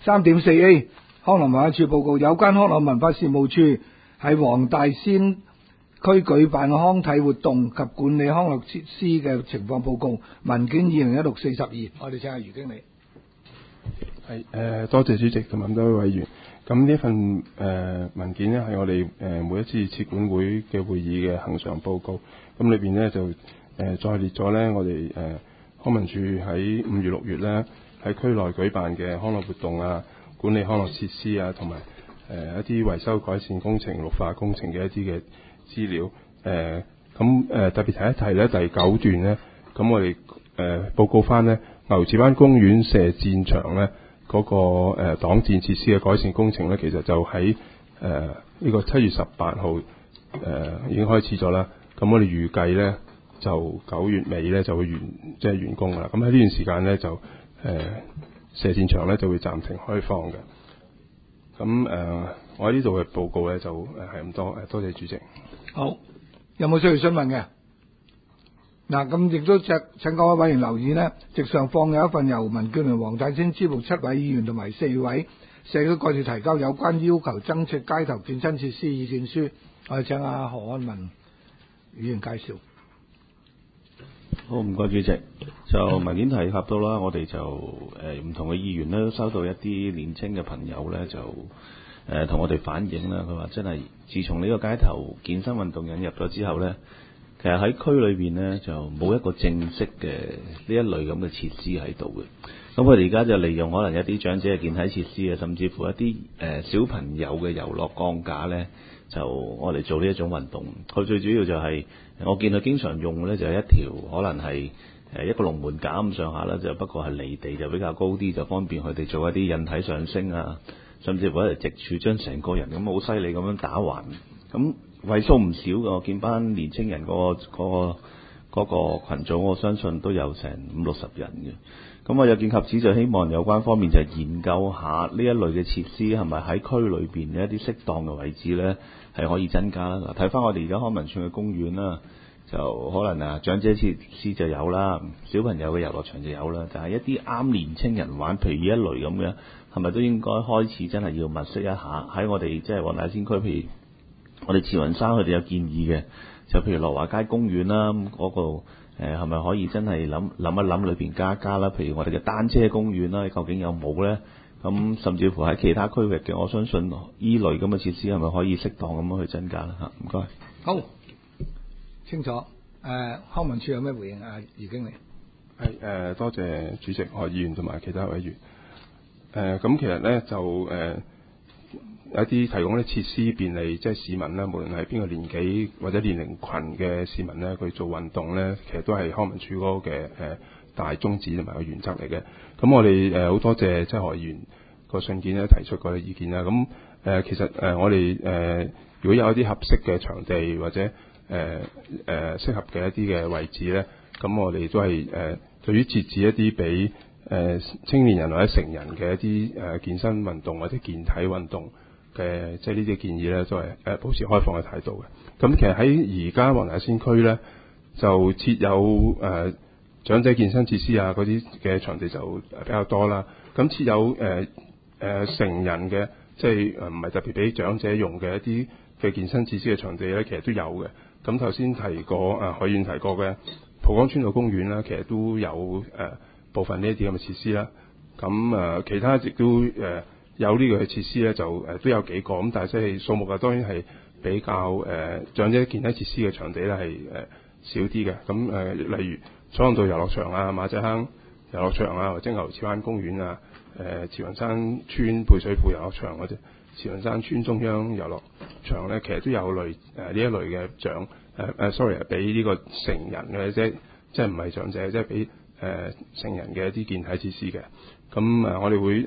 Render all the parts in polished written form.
3.4A 康樂文化處報告，有關康樂文化事務處喺黃大仙區舉辦康體活動及管理康樂設施嘅情況報告，文件2016-42，我哋請下余經理。 係多謝主席同埋多位委員。咁呢份文件呢，係我哋每一次設管會嘅會議嘅恆常報告。咁裏邊呢，就再列咗呢，我哋康文署喺5月6月呢，喺區內舉辦嘅康樂活動啊、管理康樂設施啊，同埋一啲維修改善工程、綠化工程嘅一啲嘅資料。特別提一提呢，第9段呢，咁我哋報告翻呢，牛池灣公園射箭場呢嗰個擋箭設施嘅改善工程呢，其實就喺呢個7月18號已經開始咗啦。咁我哋預計呢，就9月尾呢就會完工㗎啦。咁喺呢段時間呢，就射箭場呢就會暫停開放嘅。咁我喺呢度嘅報告呢，就係咁多。多謝主席。 好，有冇需要詢問嘅？嗱，咁亦都請各位委員留意呢，席上放有一份由民建聯黃大仙支部7位議員同埋4位社區幹事提交有關要求增設街頭健身設施意見書。我哋請阿何安文議員介紹。 好，唔該主席。就文件提及到啦，我哋就唔同嘅議員咧都收到一啲年青嘅朋友咧就同我哋反映啦，佢話真係自從呢個街頭健身運動引入咗之後咧，其實喺區裏邊咧就冇一個正式嘅呢一類咁嘅設施喺度嘅。咁我哋而家就利用可能一啲長者嘅健體設施啊，甚至乎一啲小朋友嘅遊樂鋼架咧，就我哋做呢一種運動。佢最主要就係、我見佢經常用嘅咧，就係一條可能係一個龍門架咁上下啦，就不過係離地就比較高啲，就方便佢哋做一啲引體上升啊，甚至乎一直處將成個人咁好犀利咁樣打橫。咁為數唔少嘅，我見班年青人嗰個群組，我相信都有成50-60人嘅。咁我有見及此，就希望有關方面就研究下呢一類嘅設施係咪喺區裏邊嘅一啲適當嘅位置呢，係可以增加啦。嗱，睇翻我哋而家康文署嘅公園啦，就可能長者設施就有啦，小朋友嘅遊樂場就有啦，但係一啲啱年青人玩，譬如呢一類咁嘅，係咪都應該開始真係要物色一下喺我哋即係黃大仙區，譬如我哋慈雲山佢哋有建議嘅，就譬如樂華街公園啦，嗰個係咪可以真係諗一諗裏邊加啦？譬如我哋嘅單車公園啦，究竟有冇呢？咁甚至乎喺其他區域嘅，我相信依類咁嘅設施係咪可以適當咁樣去增加啦？嚇，唔該。 好，清楚。康文署有咩回應啊？余經理。 係多謝主席、何議員同埋其他委員。咁其實呢，就有一啲提供啲設施便利，即係市民呢，無論係邊個年紀或者年齡群嘅市民呢，佢做運動呢，其實都係康文署嗰個嘅大宗旨同埋個原則嚟嘅。咁我哋好多謝即係何議員個信件咧提出過嘅意見啦。咁其實我哋如果有一啲合適嘅場地或者適合嘅一啲嘅位置咧，咁我哋都係對於設置一啲俾青年人或者成人嘅一啲健身運動或者健體運動嘅即係呢啲建議咧，都係保持開放嘅態度嘅。咁其實喺而家黃大仙區咧，就設有長者健身設施啊嗰啲嘅場地就比較多啦。咁設有成人嘅，即係唔係特別俾長者用嘅一啲嘅健身設施嘅場地咧，其實都有嘅。咁頭先提過許願提過嘅蒲崗村道公園啦，其實都有部分呢一啲咁嘅設施啦。咁其他亦都有呢個設施咧，就都有幾個咁，但係即係數目啊，當然係比較長者健體設施嘅場地咧係少啲嘅。咁例如彩虹道遊樂場啊、馬仔坑遊樂場啊，或者牛池灣公園啊、慈雲山村配水庫遊樂場或者慈雲山村中央遊樂場咧，其實都有呢一類嘅俾呢個成人嘅即係唔係長者，即係俾成人嘅一啲健體設施嘅。咁我哋會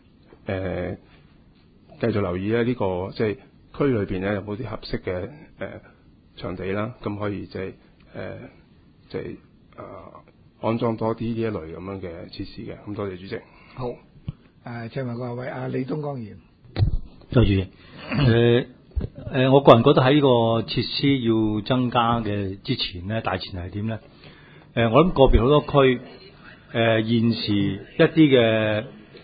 繼續留意咧呢個即係區裏邊咧有冇啲合適嘅場地啦，咁可以即係安裝多啲呢一類咁樣嘅設施嘅。咁多謝主席。 好，請問各位李東江議員。 多謝主席。我個人覺得喺呢個設施要增加嘅之前咧，大前提係點咧？我諗個別好多區現時一啲嘅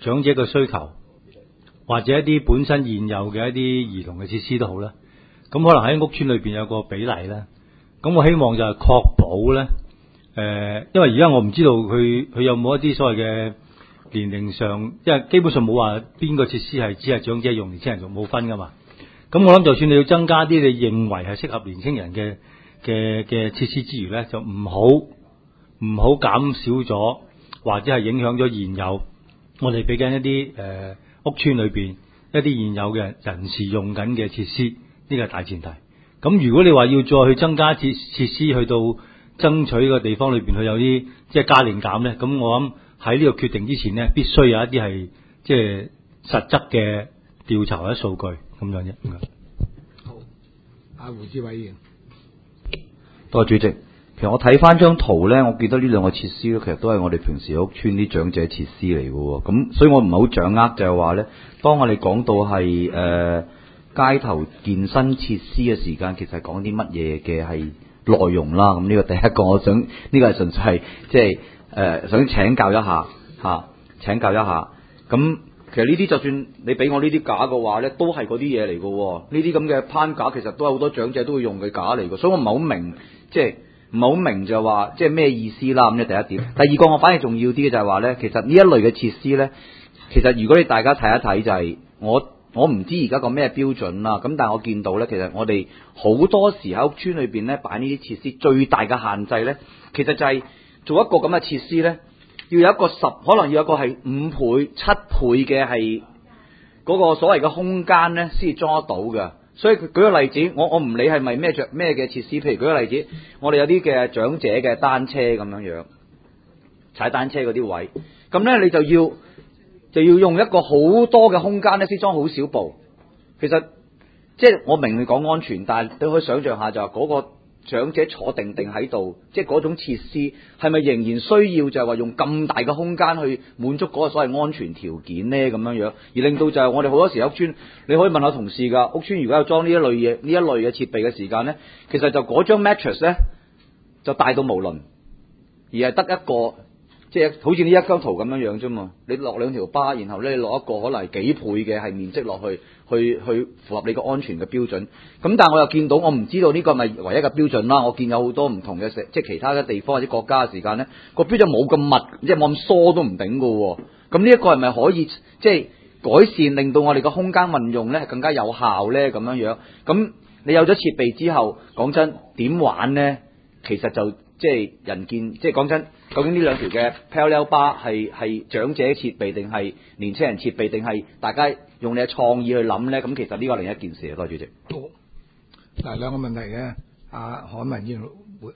長者嘅需求，或者一啲本身現有嘅一啲兒童嘅設施都好啦。咁可能喺屋邨裏邊有個比例啦。咁我希望就係確保咧，因為而家我唔知道佢有冇一啲所謂嘅年齡上，因為基本上冇話邊個設施係只係長者用，年青人用冇分噶嘛。咁我諗就算你要增加啲你認為係適合年青人嘅設施之餘咧，就唔好減少咗，或者係影響咗現有我哋俾緊一啲屋邨裏邊一啲現有嘅人士用緊嘅設施，呢個係大前提。咁如果你話要再去增加設施去到爭取個地方裏邊去有啲即係加定減咧，咁我諗喺呢個決定之前咧，必須有一啲係即係實質嘅調查或者數據咁樣啫。 好，阿胡志偉議員， 多謝主席。其實我睇翻張圖咧，我記得呢兩個設施咧，其實都係我哋平時屋邨啲長者設施嚟嘅喎。咁所以我唔係好掌握，就係話咧，當我哋講到係街頭健身設施嘅時間，其實係講啲乜嘢嘅係內容啦。咁呢個第一個，我想呢個係純粹係即係想請教一下嚇，請教一下。咁其實呢啲就算你俾我呢啲架嘅話咧，都係嗰啲嘢嚟嘅喎。呢啲咁嘅攀架其實都係好多長者都會用嘅架嚟嘅，所以我唔係好明，即係唔係好明就係話即係咩意思啦。咁呢第一點。第二個我反而重要啲嘅就係話咧，其實呢一類嘅設施咧，其實如果你大家睇一睇就係我唔知而家個咩標準啦，咁但係我見到咧，其實我哋好多時喺屋邨裏邊咧擺呢啲設施，最大嘅限制咧，其實就係做一個咁嘅設施咧，要有一個可能要有一個係5倍、7倍嘅係嗰個所謂嘅空間咧，先至裝得到嘅。所以舉個例子，我唔理係咪咩嘅設施，譬如舉個例子，我哋有啲嘅長者嘅單車咁樣樣，踩單車嗰啲位，咁咧你就要用一個好多嘅空間咧，先裝好少部。其實即係我明你講安全，但係你可以想象下就係嗰個長者坐定喺度，即係嗰種設施係咪仍然需要就係話用咁大嘅空間去滿足嗰個所謂安全條件咧？咁樣樣而令到就係我哋好多時屋邨，你可以問下同事㗎，屋邨如果有裝呢一類嘅設備嘅時間咧，其實就嗰張 mattress 咧就大到無倫，而係得一個。即係好似呢一張圖咁樣樣啫嘛，你落2條巴，然後咧落一個可能係幾倍嘅係面積落去符合你個安全嘅標準。咁但係我又見到，我唔知道呢個係咪唯一嘅標準啦。我見有好多唔同嘅即係其他嘅地方或者國家嘅時間咧，個標準冇咁密，即係冇咁疏都唔頂㗎喎。咁呢一個係咪可以即係改善，令到我哋個空間運用咧更加有效咧？咁樣樣，咁你有咗設備之後，講真點玩咧？其實就即係人見，即係講真。究竟呢兩條嘅 parallel bar 係長者設備定係年青人設備，定係大家用你嘅創意去諗咧？咁其實呢個係另一件事啊，多謝主席。 好，嗱兩個問題嘅，阿韓文議員會。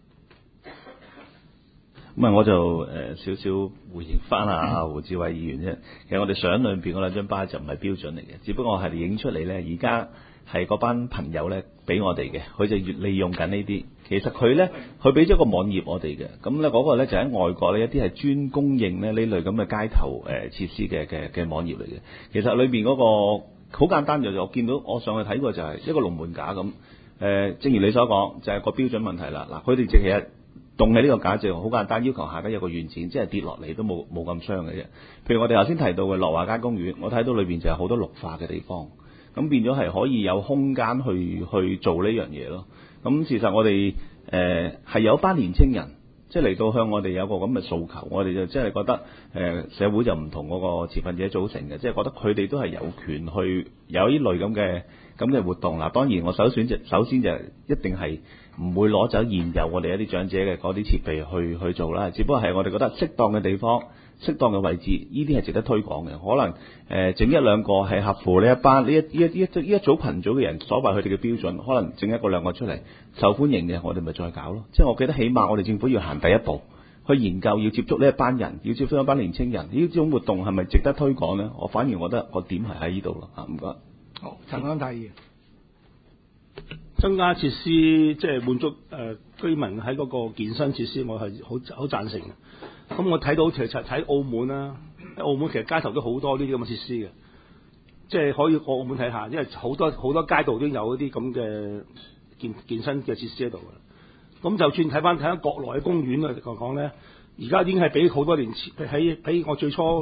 咁啊，我就少少回應翻阿胡志偉議員啫。其實我哋相裏邊嗰兩張巴就唔係標準嚟嘅，只不過係影出嚟咧。而家係嗰班朋友咧俾我哋嘅，佢就越利用緊呢啲。其實佢俾咗個網頁我哋嘅，咁咧嗰個咧就喺外國咧一啲係專供應咧呢類咁嘅街頭設施嘅網頁嚟嘅。其實裏邊嗰個好簡單，就我見到我上去睇過就係一個龍門架咁。正如你所講，就係個標準問題啦。嗱，佢哋其實棟起呢個架就好簡單，要求下底有個軟墊，即係跌落嚟都冇咁傷嘅啫。譬如我哋頭先提到嘅樂華街公園，我睇到裏邊就有好多綠化嘅地方，咁變咗係可以有空間去做呢樣嘢咯。咁事實我哋係有班年青人，即係嚟到向我哋有個咁嘅訴求，我哋就即係覺得社會就唔同嗰個持份者組成嘅，即係覺得佢哋都係有權去有呢類咁嘅活動。嗱，當然我首先就一定係唔會攞走現有我哋一啲長者嘅嗰啲設備去做啦，只不過係我哋覺得適當嘅地方、適當嘅位置，呢啲係值得推廣嘅。可能整一兩個係合乎呢一班呢一組群組嘅人所謂佢哋嘅標準，可能整一個兩個出嚟受歡迎嘅，我哋咪再搞咯。即係我記得起碼我哋政府要行第一步，去研究要接觸呢一班人，要接觸一班年青人，呢種活動係咪值得推廣咧？我反而覺得個點係喺呢度咯。唔該。 好，陳安泰議員。 增加設施即係滿足居民喺嗰個健身設施，我係好贊成嘅。咁我睇到其實睇澳門啦，澳門其實街頭都好多呢啲咁嘅設施嘅，即係可以過澳門睇下，因為好多街道都有一啲咁嘅健身嘅設施喺度嘅。咁就算睇翻國內嘅公園嚟講咧，而家已經係比好多年前，比我最初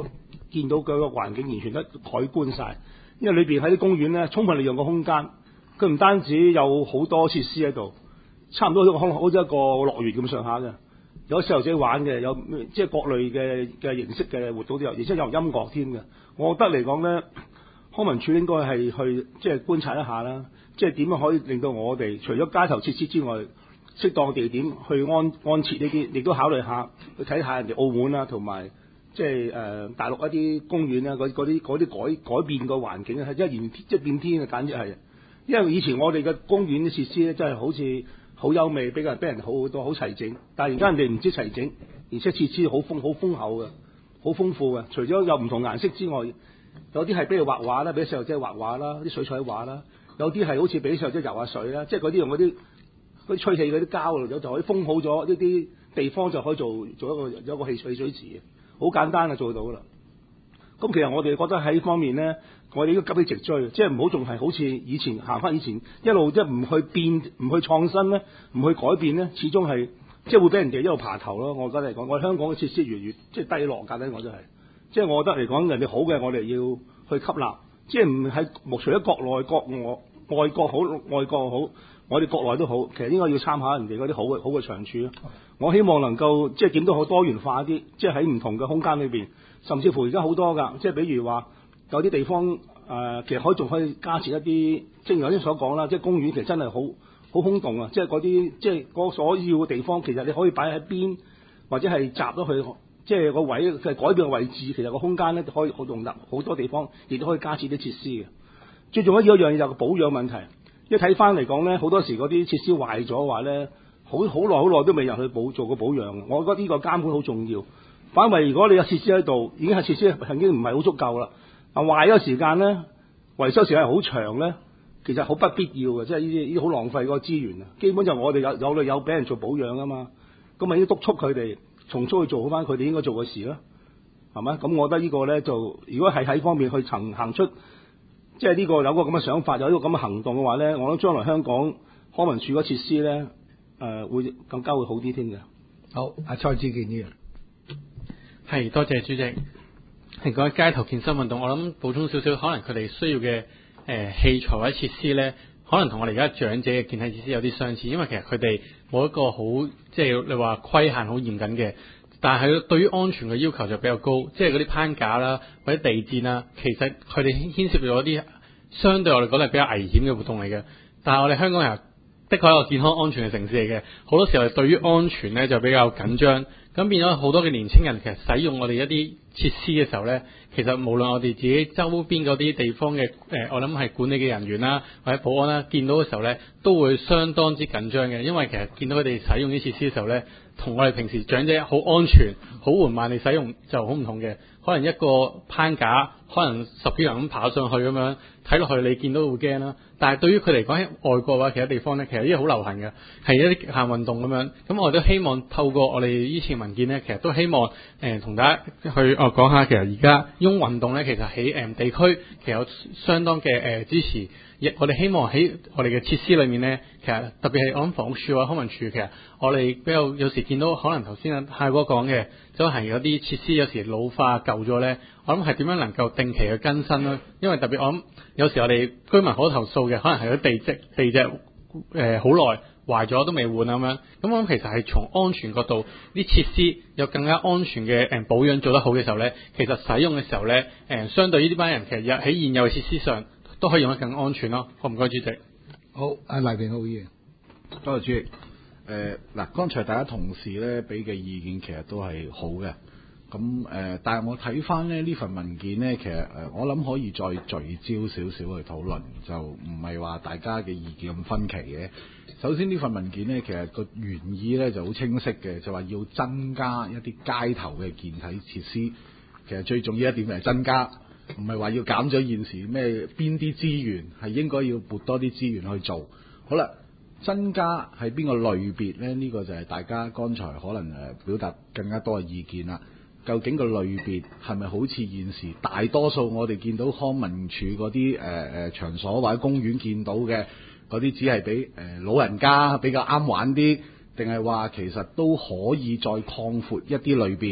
見到佢個環境完全都改觀晒，因為裏邊喺啲公園咧充分利用個空間，佢唔單止有好多設施喺度，差唔多好似一個樂園咁上下嘅，有細路仔玩嘅，有即係各類嘅形式嘅活動都有，而且有音樂添嘅。我覺得嚟講咧，康文署應該係去即係觀察一下啦，即係點樣可以令到我哋除咗街頭設施之外，適當地點去安設呢啲，亦都考慮下去睇下人哋澳門啊，同埋即係大陸一啲公園啊，嗰啲改變個環境啊，係即係變天啊，簡直係。因為以前我哋嘅公園啲設施咧，真係好似好優美，比人好好多，好齊整。但係而家人哋唔知齊整，而且設施好豐厚嘅，好豐富嘅。除咗有唔同顏色之外，有啲係俾你畫畫啦，俾細路仔畫畫啦，啲水彩畫啦。有啲係好似俾細路仔游下水啦，即係嗰啲用嗰啲吹氣嗰啲膠就可以封好咗呢啲地方，就可以做有一個汽水池嘅，好簡單就做到啦。咁其實我哋覺得喺呢方面咧，我哋應該急起直追，即係唔好仲係好似以前行翻以前一路即係唔去變、唔去創新咧、唔去改變咧，始終係即係會俾人哋一路爬頭咯。我覺得嚟講，我哋香港嘅設施越即係低落㗎咧，我真係即係我覺得嚟講，人哋好嘅我哋要去吸納，即係唔係除咗國內國外國好，外國好，我哋國內都好，其實應該要參考人哋嗰啲好嘅長處咯。我希望能夠即係點都好多元化啲，即係喺唔同嘅空間裏邊，甚至乎而家好多㗎，即係比如話有啲地方其實仲可以加設一啲，正如頭先所講啦，即係公園其實真係好空洞啊！即係嗰啲即係嗰所要嘅地方，其實你可以擺喺邊，或者係集咗去，即係個位改變個位置，其實個空間咧可以好容納好多地方，亦都可以加設啲設施嘅。最重要一樣嘢就係個保養問題。一睇翻嚟講咧，好多時嗰啲設施壞咗話咧，好耐都未入去做個保養。我覺得呢個監管好重要。反為如果你有設施喺度，已經係設施曾經唔係好足夠啦。壞咗時間咧，維修時間係好長咧，其實好不必要嘅，即係呢啲好浪費個資源啊。基本就我哋有俾人做保養啊嘛，咁咪應該督促佢哋重操去做好翻佢哋應該做嘅事啦，係咪？咁我覺得呢個咧就如果係喺方面去行出。即係呢個有個咁嘅想法，有呢個咁嘅行動嘅話咧，我諗將來香港康文署嘅設施咧，會更加會好啲添嘅。 好，阿蔡志健議員， 係多謝主席。係講街頭健身運動，我諗補充少少，可能佢哋需要嘅器材或者設施咧，可能同我哋而家長者嘅健體設施有啲相似，因為其實佢哋冇一個好即係你話規限好嚴謹嘅。但係對於安全嘅要求就比較高，即係嗰啲攀架啦，或者地墊啦，其實佢哋牽涉咗啲相對我哋講係比較危險嘅活動嚟嘅。但係我哋香港人的確係一個健康安全嘅城市嚟嘅，好多時候對於安全咧就比較緊張，咁變咗好多嘅年輕人其實使用我哋一啲設施嘅時候咧，其實無論我哋自己周邊嗰啲地方嘅我諗係管理嘅人員啦，或者保安啦，見到嘅時候咧都會相當之緊張嘅，因為其實見到佢哋使用啲設施嘅時候咧，同我哋平時長者好安全、好緩慢地使用就好唔同嘅。可能一個攀架，可能10幾人咁爬上去咁樣，睇落去你見到會驚啦。但係對於佢嚟講喺外國或者其他地方咧，其實呢啲好流行嘅，係一啲極限運動咁樣。咁我都希望透過我哋呢次文件咧，其實都希望同大家去講下，其實而家呢種運動咧，其實喺地區其實有相當嘅支持。我哋希望喺我哋嘅設施裏面咧，其實特別係我諗房屋署啊、康文署，其實我哋比較有時見到可能頭先阿泰哥講嘅，就係有啲設施有時老化舊咗咧，我諗係點樣能夠定期去更新咧？因為特別我諗有時我哋居民好投訴嘅，可能係啲地脊好耐壞咗都未換咁樣。咁我諗其實係從安全角度，啲設施有更加安全嘅保養做得好嘅時候咧，其實使用嘅時候咧相對呢班人其實喺現有嘅設施上都可以用得更安全咯。好唔該主席。 好，阿黎平浩議員， 多謝主席。嗱，剛才大家同事咧俾嘅意見其實都係好嘅。咁但係我睇翻咧呢份文件咧，其實我諗可以再聚焦少少去討論，就唔係話大家嘅意見咁分歧嘅。首先呢份文件咧，其實個原意咧就好清晰嘅，就話要增加一啲街頭嘅健體設施。其實最重要一點就係增加，唔係話要減咗現時咩邊啲資源，係應該要撥多啲資源去做。好啦，增加係邊個類別咧？呢個就係大家剛才可能表達更加多嘅意見啦。究竟個類別係咪好似現時大多數我哋見到康文署嗰啲場所或者公園見到嘅嗰啲，只係俾老人家比較啱玩啲，定係話其實都可以再擴闊一啲類別，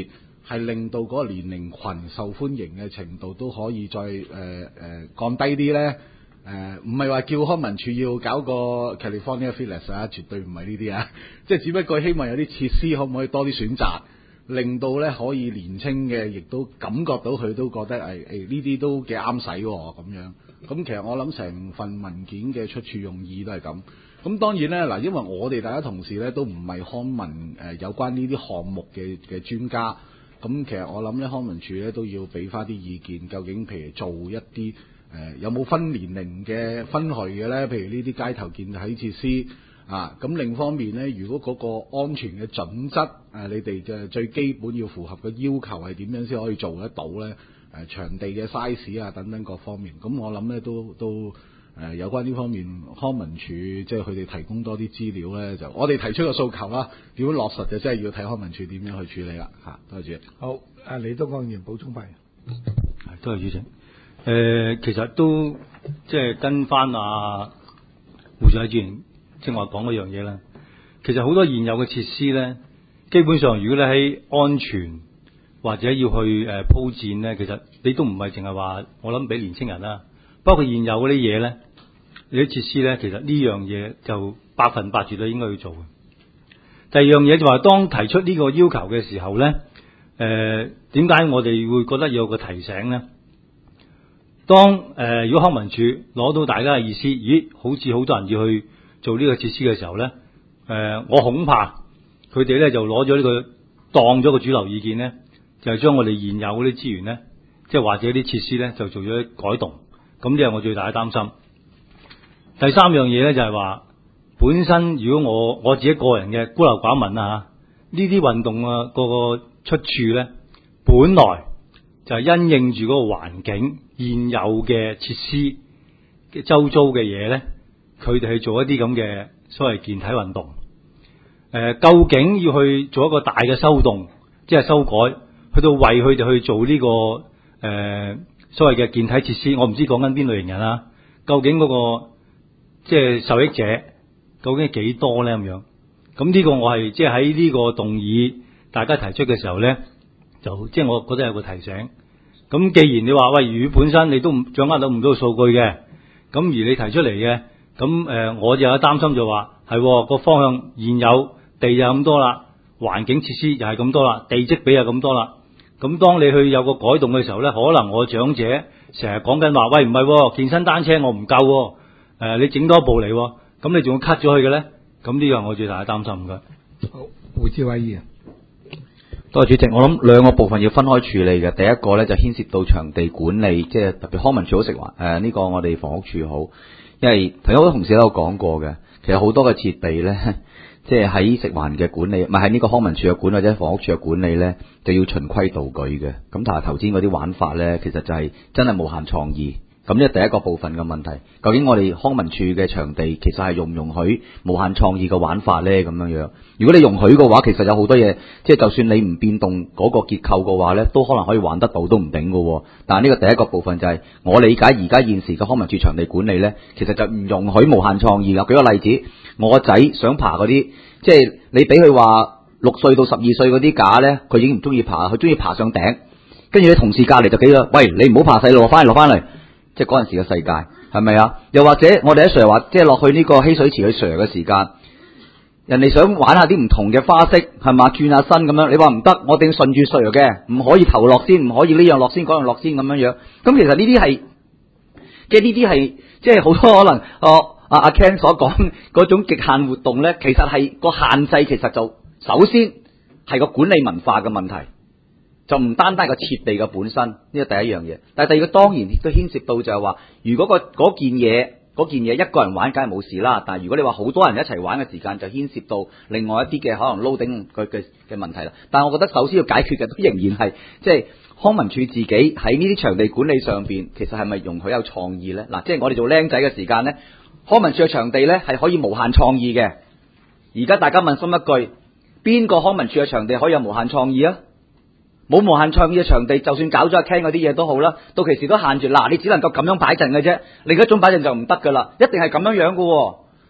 係令到嗰個年齡群受歡迎嘅程度都可以再降低啲呢？唔係話叫康文署要搞個 California Fitness 啊，絕對唔係呢啲啊，即係只不過希望有啲設施可唔可以多啲選擇，令到呢可以年青嘅亦都感覺到佢都覺得呢啲都幾啱使喎咁樣。咁其實我諗成份文件嘅出處用意都係咁。咁當然咧，嗱，因為我哋大家同事咧都唔係康文有關呢啲項目嘅專家，咁其實我諗咧康文署咧都要俾翻啲意見，究竟譬如做一啲有冇分年齡嘅分類嘅咧？譬如呢啲街頭健體設施啊，咁另一方面咧，如果嗰個安全嘅準則你哋嘅最基本要符合嘅要求係點樣先可以做得到咧？場地嘅 size 啊等等各方面，咁我諗咧都有關呢方面，康文署即係佢哋提供多啲資料咧，就我哋提出個訴求啦，點樣落實就真係要睇康文署點樣去處理啦嚇。多謝。 好，李東江議員補充翻。 多謝主席。其實都即係跟翻胡志偉議員正話講嗰樣嘢啦。其實好多現有嘅設施咧，基本上如果你喺安全或者要去鋪墊咧，其實你都唔係淨係話我諗俾年青人啦，包括現有嗰啲嘢咧，你啲設施咧，其實呢樣嘢就100%絕對應該要做嘅。第二樣嘢就話，當提出呢個要求嘅時候咧，點解我哋會覺得要有個提醒咧？當如果康文署攞到大家嘅意思，咦，好似好多人要去做呢個設施嘅時候咧，我恐怕佢哋咧就攞咗呢個當咗個主流意見咧，就係將我哋現有嗰啲資源咧，即係或者啲設施咧，就做咗改動。咁呢係我最大嘅擔心。第三樣嘢咧就係話，本身如果我自己個人嘅孤陋寡聞啊，呢啲運動啊個出處咧，本來就係因應住嗰個環境現有嘅設施嘅周遭嘅嘢咧，佢哋去做一啲咁嘅所謂健體運動。究竟要去做一個大嘅修動，即係修改，去到為佢哋去做呢個所謂嘅健體設施，我唔知講緊邊類型人啦。究竟嗰個即係受益者究竟係幾多咧？咁樣，咁呢個我係即係喺呢個動議大家提出嘅時候咧，就即係我覺得有個提醒。咁既然你話喂，如果本身你都掌握到唔到數據嘅，咁而你提出嚟嘅，咁我就有擔心就話係個方向現有地又咁多啦，環境設施又係咁多啦，地積比又咁多啦。咁當你去有個改動嘅時候咧，可能我長者成日講緊話，喂，唔係健身單車我唔夠，你整多一步嚟，咁你仲要 cut 咗佢嘅咧？咁呢個係我最大嘅擔心嘅。 好，胡志偉議員。 多謝主席，我諗兩個部分要分開處理嘅。第一個咧就牽涉到場地管理，即係特別康文署好食環呢個我哋房屋署好，因為同好多同事都有講過嘅，其實好多嘅設備咧，即係喺食環嘅管理，唔係喺呢個康文署嘅管理或者房屋署嘅管理咧，就要循規蹈矩嘅。咁但係頭先嗰啲玩法咧，其實就係真係無限創意。咁呢係第一個部分嘅問題，究竟我哋康文署嘅場地其實係容唔容許無限創意嘅玩法咧？咁樣樣，如果你容許嘅話，其實有好多嘢，即係就算你唔變動嗰個結構嘅話咧，都可能可以玩得到，都唔定嘅。但係呢個第一個部分就係我理解而家現時嘅康文署場地管理咧，其實就唔容許無限創意㗎。舉個例子，我個仔想爬嗰啲，即係你俾佢話6歲到12歲嗰啲架咧，佢已經唔中意爬，佢中意爬上頂，跟住你同事隔離就幾啦，喂，你唔好爬細路，落翻嚟。即係嗰陣時嘅世界係咪啊？又或者我哋喺 Sir 話，即係落去呢個嬉水池去 Sir 嘅時間，人哋想玩下啲唔同嘅花式係嘛，轉下身咁樣，你話唔得，我哋順住 Sir 嘅，唔可以頭落先，唔可以呢樣落先，嗰樣落先咁樣樣。咁其實呢啲係，即係呢啲係，即係好多可能阿 Ken 所講嗰種極限活動咧，其實係個限制，其實就首先係個管理文化嘅問題。就唔單單個設備嘅本身，呢個第一樣嘢。但係第二個當然亦都牽涉到就係話，如果嗰件嘢一個人玩梗係冇事啦。但係如果你話好多人一齊玩嘅時間，就牽涉到另外一啲嘅可能 loading 嘅問題啦。但係我覺得首先要解決嘅都仍然係即係康文署自己喺呢啲場地管理上邊，其實係咪容許有創意咧？嗱，即係我哋做僆仔嘅時間咧，康文署嘅場地咧係可以無限創意嘅。而家大家問心一句，邊個康文署嘅場地可以有無限創意啊？冇無限創意嘅場地，就算搞咗阿 Ken 嗰啲嘢都好啦，到其時都限住嗱，你只能夠咁樣擺陣嘅啫，另一種擺陣就唔得噶啦，一定係咁樣樣噶。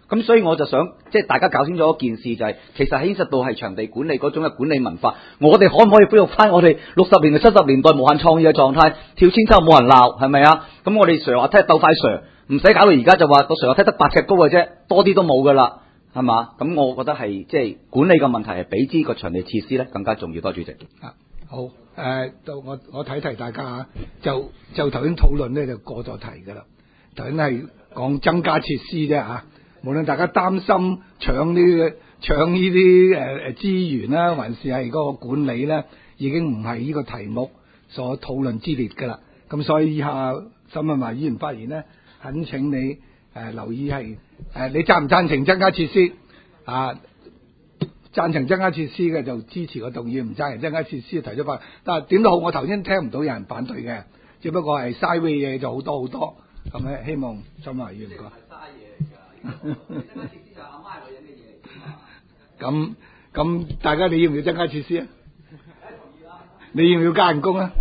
咁所以我就想即係大家搞清楚一件事，就係其實牽涉到係場地管理嗰種嘅管理文化，我哋可唔可以恢復翻我哋60年代70年代無限創意嘅狀態？跳千秋冇人鬧係咪啊？咁我哋上滑梯鬥快上，唔使搞到而家就話個上滑梯得8尺高嘅啫，多啲都冇噶啦，係嘛？咁我覺得係即係管理嘅問題係比呢個場地設施咧更加重要。多主席。 好，到我提大家啊，就頭先討論咧就過咗題噶啦，頭先係講增加設施啫嚇。無論大家擔心搶呢啲資源啦，還是係嗰個管理咧，已經唔係呢個題目所討論之列噶啦。咁所以以下沈文華議員發言咧，懇請你留意係你贊唔贊成增加設施啊？贊成增加設施嘅就支持個動議，唔贊成增加設施提出法。但係點都好，我頭先聽唔到有人反對嘅，只不過係嘥嘅嘢就好多好多。咁咧，希望沈文華議員講。咁大家你要唔要增加設施啊？你要唔要加人工啊？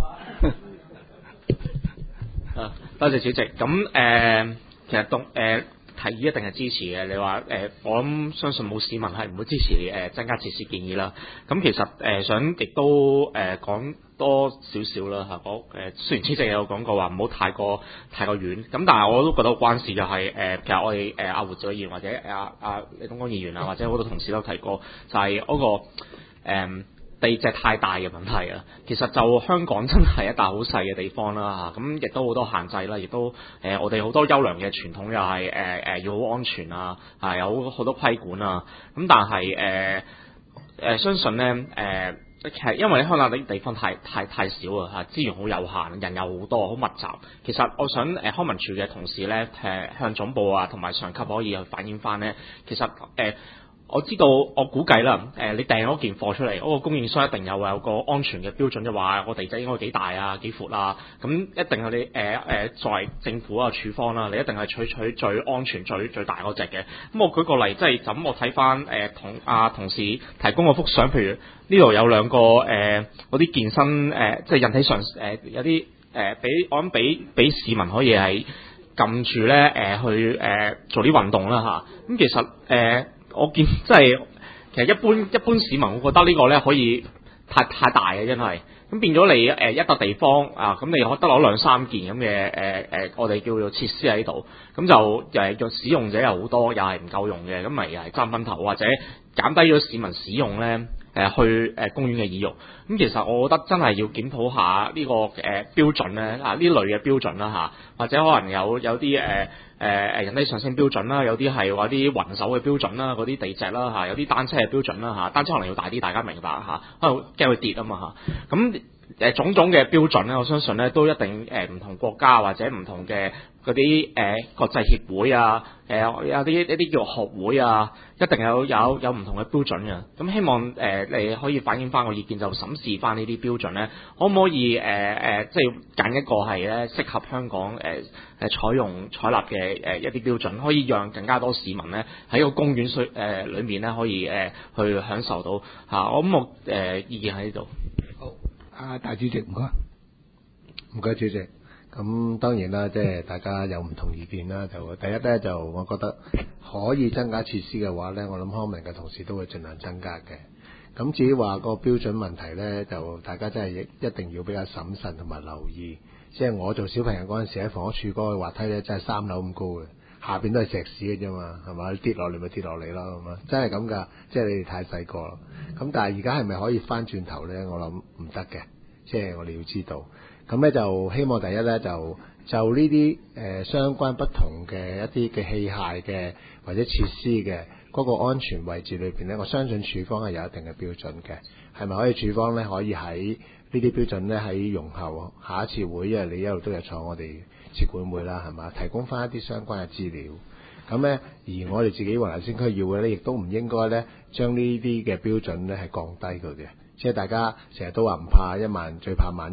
多謝主席。咁其實提議一定係支持嘅。你話我諗相信冇市民係唔會支持增加設施建議啦。咁其實想亦都講多少少啦嚇。雖然主席有講過話唔好太過遠，咁但係我都覺得關事就係其實我哋阿胡志偉議員或者李東江議員啊，或者好多同事都提過，就係嗰個地隻太大嘅問題啊。其實就香港真係一笪好細嘅地方啦嚇，咁亦都好多限制啦，亦都我哋好多優良嘅傳統又係要好安全啊，有好多規管啊。咁但係相信咧其實因為香港啲地方太少啊，資源好有限，人又好多，好密集。其實我想康文署嘅同事咧向總部啊同埋上級可以去反映翻咧，其實我知道，我估計啦，你訂嗰件貨出嚟，嗰個供應商一定有個安全嘅標準，就話個地仔應該幾大啊、幾闊啊，咁一定係你作為政府啊、處方啦，你一定係取最安全、最大嗰隻嘅。咁我舉個例，即係咁，我睇翻同事提供個幅相，譬如呢度有兩個嗰啲健身即係引體上有啲我諗俾市民可以係撳住咧去做啲運動啦嚇。咁其實我見即係其實一般市民，我覺得呢個咧可以太大嘅，真係咁變咗你一笪地方啊，咁你可得攞2-3件咁嘅我哋叫做設施喺度，咁就又係個使用者又好多，又係唔夠用嘅，咁咪又係爭分頭，或者減低咗市民使用咧去公園嘅意欲。咁其實我覺得真係要檢討下呢個標準咧，呢類嘅標準啦嚇，或者可能有啲人體上升標準啦，有啲係話啲雲手嘅標準啦，嗰啲地隻啦嚇，有啲單車嘅標準啦嚇，單車可能要大啲，大家明白嚇，可能驚佢跌啊嘛嚇，咁種種嘅標準咧，我相信咧都一定唔同國家或者唔同嘅嗰啲國際協會啊，有一啲叫學會啊，一定有唔同嘅標準嘅。咁希望你可以反映翻個意見，就審視翻呢啲標準咧，可唔可以即係揀一個係咧適合香港採納嘅一啲標準，可以讓更加多市民咧喺個公園裏面咧可以去享受到嚇。我意見喺呢度。 好，大主席唔該。 唔該主席。咁當然啦，即係大家有唔同意見啦。就第一咧，就我覺得可以增加設施嘅話咧，我諗康文嘅同事都會盡量增加嘅。咁至於話個標準問題咧，就大家真係一定要比較審慎同埋留意。即係我做小朋友嗰陣時喺房屋處嗰個滑梯咧，真係3樓咁高嘅，下邊都係石屎嘅啫嘛，係嘛？跌落嚟咪跌落嚟咯，咁啊，真係咁㗎。即係你哋太細個啦。咁但係而家係咪可以翻轉頭咧？我諗唔得嘅。即係我哋要知道。咁咧就希望第一咧就呢啲相關不同嘅一啲嘅器械嘅或者設施嘅嗰個安全位置裏邊咧，我相信處方係有一定嘅標準嘅。係咪可以處方咧可以喺呢啲標準咧喺容後下一次會，因為你一路都有坐我哋設管會啦，係嘛？提供翻一啲相關嘅資料。咁咧而我哋自己黃大仙區議會咧，亦都唔應該咧將呢啲嘅標準咧係降低佢嘅。即係大家成日都話唔怕1萬，最怕萬一。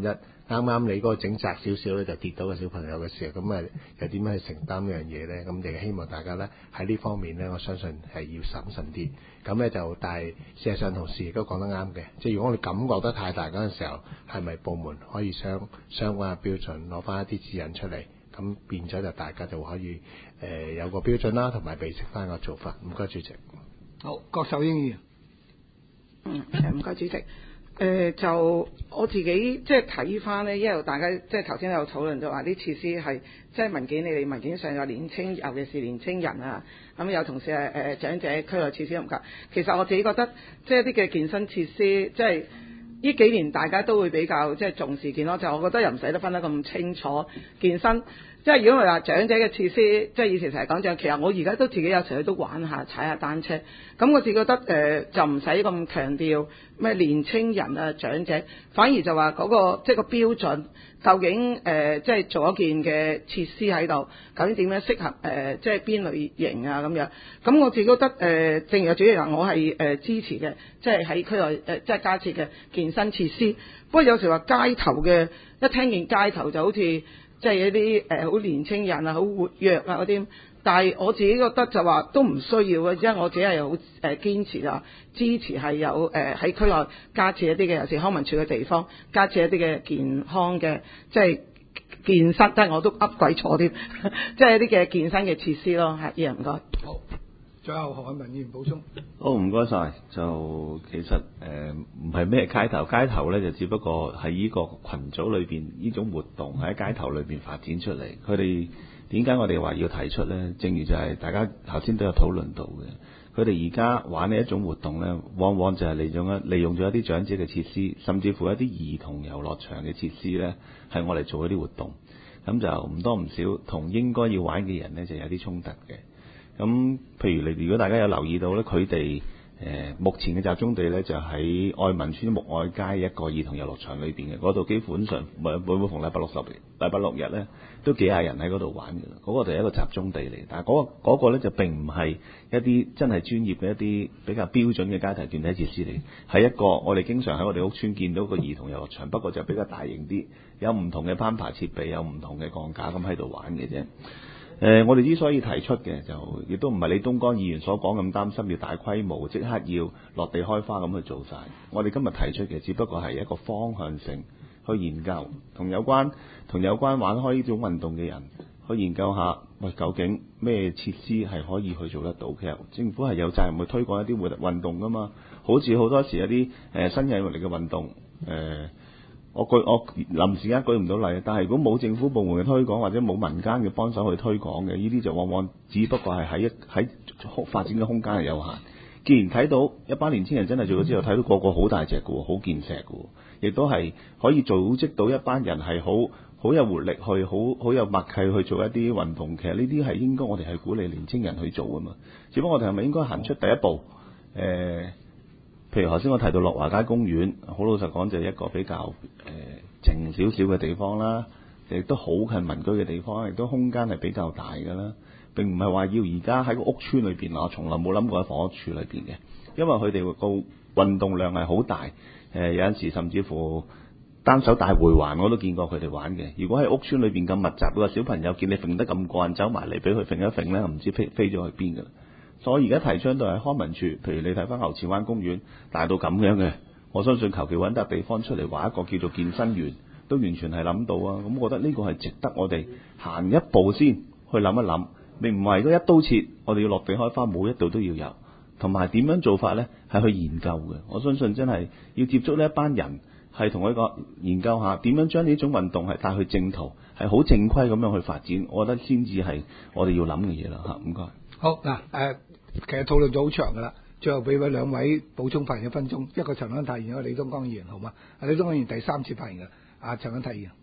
啱啱你嗰個整窄少少咧就跌到個小朋友嘅時候，咁又點樣去承擔呢樣嘢咧？咁亦希望大家咧喺呢方面咧，我相信係要審慎啲。咁咧就但係事實上同事亦都講得啱嘅，即係如果我哋感覺得太大嗰陣時候，係咪部門可以相關嘅標準攞翻一啲指引出嚟？咁變咗就大家就可以有個標準啦，同埋備識翻個做法。唔該，主席。 好，郭秀英議員。 唔該，主席。就我自己即係睇翻咧，因為大家即係頭先有討論就話啲設施係即係文件，你哋文件上有年青，尤其是年青人啊，咁有同事係長者區內設施唔夠。其實我自己覺得即係啲嘅健身設施，即係呢幾年大家都會比較即係重視健康，就我覺得又唔使得分得咁清楚健身。即係如果話長者嘅設施，即係以前成日講其實我而家都自己有時去都玩下踩下單車，咁我自己覺得就唔使咁強調咩年青人啊長者，反而就話嗰個即係個標準，究竟即係做一件嘅設施喺度，究竟點樣適合即係邊類型啊咁樣。咁我自己覺得正如主席話，我係支持嘅，即係喺區內即係加設嘅健身設施。不過有時話街頭嘅，一聽見街頭就好似即係一啲好年青人啊，好活躍啊嗰啲，但係我自己覺得就話都唔需要嘅，因為我自己係好堅持啊，支持係有喺區內加設一啲嘅，尤其是康文署嘅地方加設一啲嘅健康嘅即係健身，但係我都噏鬼錯添，即係一啲嘅健身嘅設施咯，係，唔該。 好，最後何漢文議員補充。 好，唔該晒。就其實唔係咩街頭，街頭咧就只不過係呢個群組裏邊呢種活動喺街頭裏邊發展出嚟。佢哋點解我哋話要提出咧？正如就係大家頭先都有討論到嘅，佢哋而家玩呢一種活動咧，往往就係利用咗一啲長者嘅設施，甚至乎一啲兒童遊樂場嘅設施咧，係我哋做一啲活動，咁就唔多唔少同應該要玩嘅人咧就有啲衝突嘅。咁譬如如果大家有留意到咧，佢哋目前嘅集中地咧就喺愛民村木愛街一個兒童遊樂場裏邊嘅，嗰度基本上每逢禮拜六日咧都幾廿人喺嗰度玩嘅，嗰個就係一個集中地嚟。但係嗰個咧就並唔係一啲真係專業嘅一啲比較標準嘅家庭團體設施嚟，係一個我哋經常喺我哋屋邨見到個兒童遊樂場，不過就比較大型啲，有唔同嘅攀爬設備，有唔同嘅鋼架咁喺度玩嘅啫。我哋之所以提出嘅就亦都唔係李東江議員所講咁擔心要大規模即刻要落地開花咁去做晒。我哋今日提出嘅只不過係一個方向性去研究，同有關玩開呢種運動嘅人去研究下，喂，究竟咩設施係可以去做得到？其實政府係有責任去推廣一啲運動噶嘛，好似好多時一啲新引入嚟嘅運動我臨時間舉唔到例，但係如果冇政府部門嘅推廣，或者冇民間嘅幫手去推廣嘅，呢啲就往往只不過係喺發展嘅空間係有限。既然睇到一班年青人真係做咗之後，睇到個個好大隻嘅喎，好健碩嘅喎，亦都係可以組織到一班人係好有活力去，好有默契去做一啲運動。其實呢啲係應該我哋係鼓勵年青人去做啊嘛。只不過我哋係咪應該行出第一步？譬如頭先我提到樂華街公園，好老實講就係一個比較靜少少嘅地方啦，亦都好近民居嘅地方，亦都空間係比較大㗎啦。並唔係話要而家喺個屋邨裏邊，我從來冇諗過喺房屋署裏邊嘅，因為佢哋個運動量係好大。有陣時甚至乎單手大回環我都見過佢哋玩嘅。如果喺屋邨裏邊咁密集，個小朋友見你揈得咁慣，走埋嚟俾佢揈一揈咧，唔知飛咗去邊㗎啦。所以我而家提倡到係康文署，譬如你睇翻牛池灣公園大到咁樣嘅，我相信求其揾笪地方出嚟畫一個叫做健身園，都完全係諗到啊！咁我覺得呢個係值得我哋行一步先去諗一諗，並唔係嗰一刀切，我哋要落地開花，每一度都要有，同埋點樣做法呢？係去研究嘅。我相信真係要接觸呢一班人，係同佢講研究下點樣將呢種運動係帶去正途，係好正規咁樣去發展，我覺得先至係我哋要諗嘅嘢啦嚇。唔該。 好嗱，其實討論咗好長噶啦，最後俾兩位補充發言1分鐘，一個陳安泰議員，一個李東江議員，好嗎？李東江議員第3次發言嘅，陳安泰議員。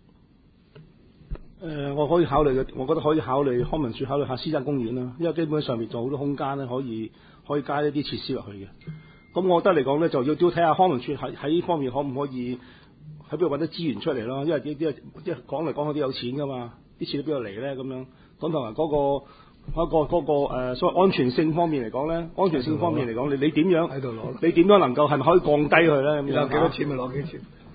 我可以考慮嘅，我覺得可以考慮康文署考慮下獅山公園啦，因為基本上面仲有好多空間咧，可以加一啲設施落去嘅。咁我覺得嚟講咧，就要睇下康文署喺呢方面可唔可以喺邊度揾啲資源出嚟咯，因為啲講嚟講去都有錢噶嘛，啲錢喺邊度嚟咧咁樣。咁同埋嗰個所謂安全性方面嚟講咧，安全性方面嚟講，你點樣喺度攞？你點樣能夠係咪可以降低佢咧？咁樣有幾多錢咪攞幾錢？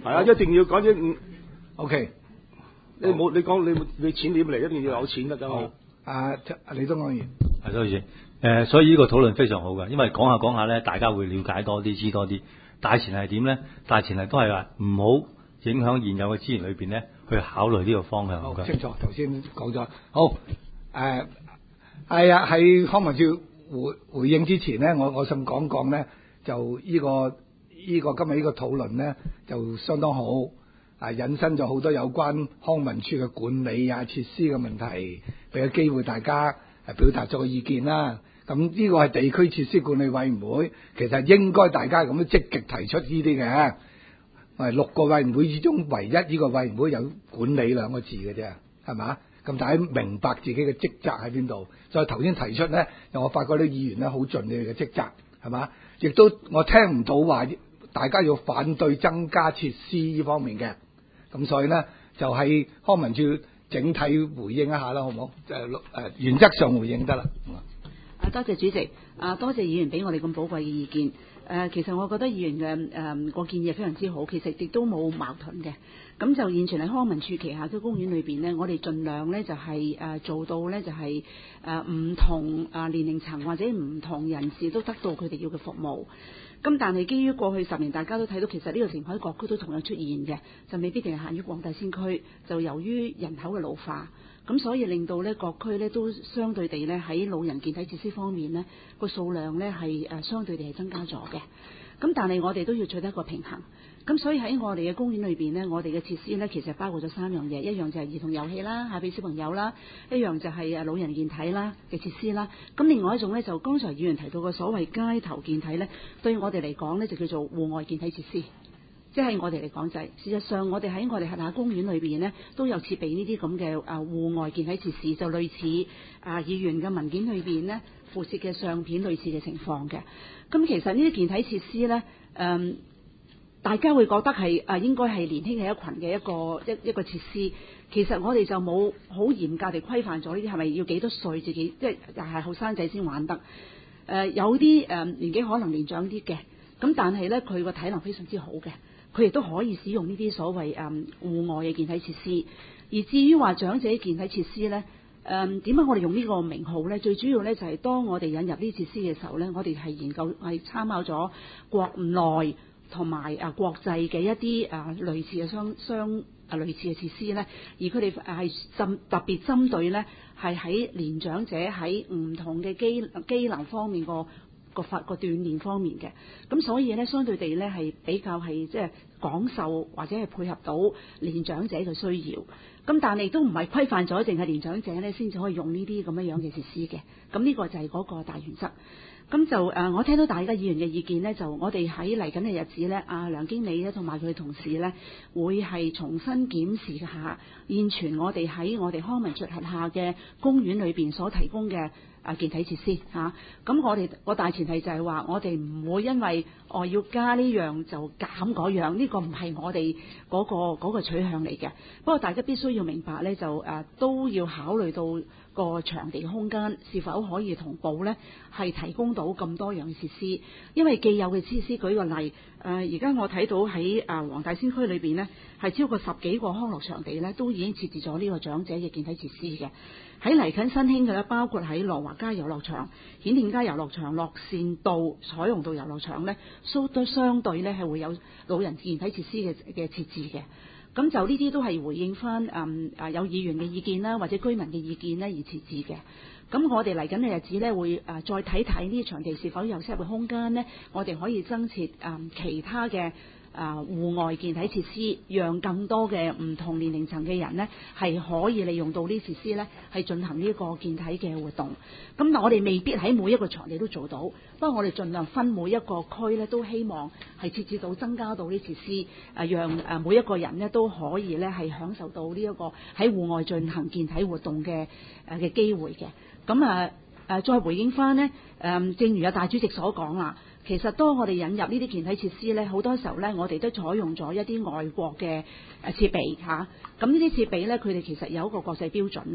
係啊，一定要講啲 OK。 你冇你講你錢點嚟？一定要有錢得㗎嘛。 李東安員係多謝。所以呢個討論非常好嘅，因為講下講下咧，大家會了解多啲，知多啲。大前係點咧？大前係都係話唔好影響現有嘅資源裏邊咧，去考慮呢個方向。 好清楚，頭先講咗。好係啊，喺康文署回應之前咧，我想講講咧，就呢個今日呢個討論咧，就相當好。引申咗好多有關康文署嘅管理設施嘅問題，俾個機會大家表達咗個意見啦。咁呢個係地區設施管理委員會，其實應該大家咁樣積極提出呢啲嘅。6個委員會之中，唯一呢個委員會有管理兩個字嘅啫，係嘛？咁大家明白自己嘅職責喺邊度。所以頭先提出咧，我發覺啲議員咧好盡你哋嘅職責，係嘛？亦都我聽唔到話大家要反對增加設施呢方面嘅。咁所以呢，就係康文署整體回應一下啦，好唔好？原則上回應得啦。 多謝主席，多謝議員俾我哋咁寶貴嘅意見。其實我覺得議員嘅個建議非常之好，其實亦都冇矛盾嘅。咁就現存喺康文署旗下嘅公園裏邊呢，我哋盡量呢就係做到呢就係唔同年齡層或者唔同人士都得到佢哋要嘅服務。咁但係基於過去10年，大家都睇到其實呢個情況喺各區都同樣出現嘅，就未必淨係限於黃大仙區。就由於人口嘅老化，咁所以令到呢各區呢都相對地呢喺老人健體設施方面呢個數量呢係相對地係增加咗嘅。咁但係我哋都要取得一個平衡。咁所以喺我哋嘅公園裏邊呢，我哋嘅設施呢其實包括咗3樣嘢，一樣就係兒童遊戲啦，係俾小朋友啦；一樣就係老人健體啦嘅設施啦。咁另外一種呢，就剛才議員提到嘅所謂街頭健體呢，對我哋嚟講呢，就叫做戶外健體設施。即係我哋嚟講就係，事實上我哋喺我哋轄下公園裏邊呢，都有設備呢啲咁嘅戶外健體設施，就類似議員嘅文件裏邊呢附設嘅相片類似嘅情況嘅。咁其實呢啲健體設施呢，大家會覺得係應該係年輕嘅一群嘅一個設施。其實我哋就冇好嚴格地規範咗呢啲係咪要幾多歲自己，即係又係後生仔先玩得。有啲年紀可能年長啲嘅，咁但係呢，佢個體能非常之好嘅。佢亦都可以使用呢啲所謂戶外嘅健體設施。而至於話長者健體設施呢，點解我哋用呢個名號呢？最主要呢，就係當我哋引入呢啲設施嘅時候呢，我哋係研究係參考咗國內同埋國際嘅一啲類似嘅類似嘅設施呢，而佢哋係特別針對呢，係喺年長者喺唔同嘅機能方面個鍛鍊方面嘅。咁所以呢，相對地呢，係比較係即係講授或者係配合到年長者嘅需要。咁但係都唔係規範咗，淨係年長者呢先至可以用呢啲咁樣嘅設施嘅。咁呢個就係嗰個大原則。咁就我聽到大家議員嘅意見呢，就我哋喺嚟緊嘅日子呢，梁經理呢同埋佢嘅同事呢，會係重新檢視下現存我哋喺我哋康文署轄下嘅公園裏邊所提供嘅健體設施嚇。咁我哋個大前提就係話，我哋唔會因為要加呢樣就減嗰樣，呢個唔係我哋嗰個取向嚟嘅。不過大家必須要明白呢，就都要考慮到個場地空間是否可以同步呢，係提供到咁多樣設施。因為既有嘅設施，舉個例，而家我睇到喺黃大仙區裏邊呢，係超過10幾個康樂場地呢，都已經設置咗呢個長者嘅健體設施嘅。喺嚟緊新興嘅咧，包括喺樂華街遊樂場、顯電街遊樂場、樂善道彩虹道遊樂場呢，都相對呢係會有老人健體設施嘅設置嘅。咁就呢啲都係回應翻有議員嘅意見啦，或者居民嘅意見呢而設置嘅。咁我哋嚟緊嘅日子呢，會再睇睇呢啲場地是否有適合嘅空間呢，我哋可以增設其他嘅戶外健體設施，讓更多嘅唔同年齡層嘅人呢係可以利用到呢啲設施呢係進行呢個健體嘅活動。咁但我哋未必喺每一個場地都做到，不過我哋盡量分每一個區呢都希望係設置到增加到呢設施，讓每一個人呢都可以呢係享受到呢一個喺戶外進行健體活動嘅機會嘅。咁再回應翻呢，正如大主席所講啦，其實當我哋引入呢啲健體設施呢，好多時候呢，我哋都採用咗一啲外國嘅設備嚇。咁呢啲設備呢，佢哋其實有一個國際標準嘅。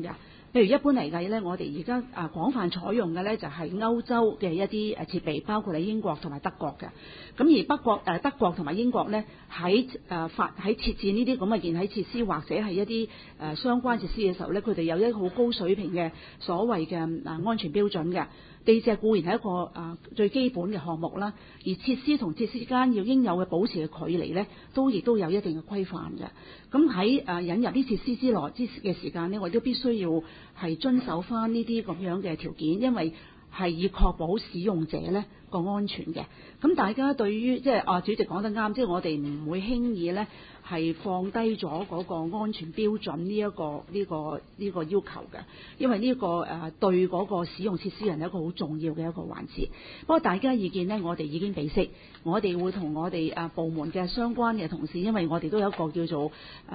譬如一般嚟計呢，我哋而家廣泛採用嘅呢，就係歐洲嘅一啲設備，包括喺英國同埋德國嘅。咁而德國同埋英國呢，喺設置呢啲咁嘅健體設施或者係一啲相關設施嘅時候呢，佢哋有一個好高水平嘅所謂嘅安全標準嘅。地蓆固然係一個最基本嘅項目啦，而設施同設施之間要應有嘅保持嘅距離呢，亦都有一定嘅規範嘅。咁喺引入啲設施之內嘅時間呢，我哋都必須要係遵守翻呢啲咁樣嘅條件，因為係以確保使用者呢個安全嘅。咁大家對於即係主席講得啱，即係我哋唔會輕易呢係放低咗嗰個安全標準呢一個要求嘅，因為呢個對嗰個使用設施人係一個好重要嘅一個環節。不過大家意見呢，我哋已經俾悉，我哋會同我哋部門嘅相關嘅同事，因為我哋都有一個叫做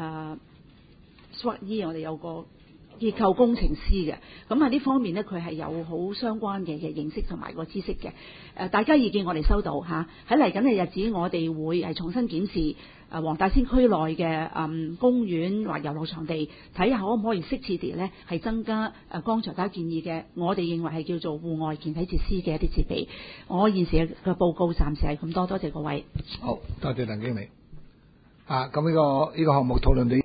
SWE， 我哋有個結構工程師嘅，咁喺呢方面呢，佢係有好相關嘅認識同埋個知識嘅。大家意見我哋收到嚇，喺嚟緊嘅日子，我哋會係重新檢視黃大仙區內嘅公園或遊樂場地，睇下可唔可以適切地呢係增加剛才大家建議嘅，我哋認為係叫做戶外健體設施嘅一啲設備。我現時嘅報告暫時係咁多，多謝各位。 好，多謝鄧經理。咁呢個項目討論到。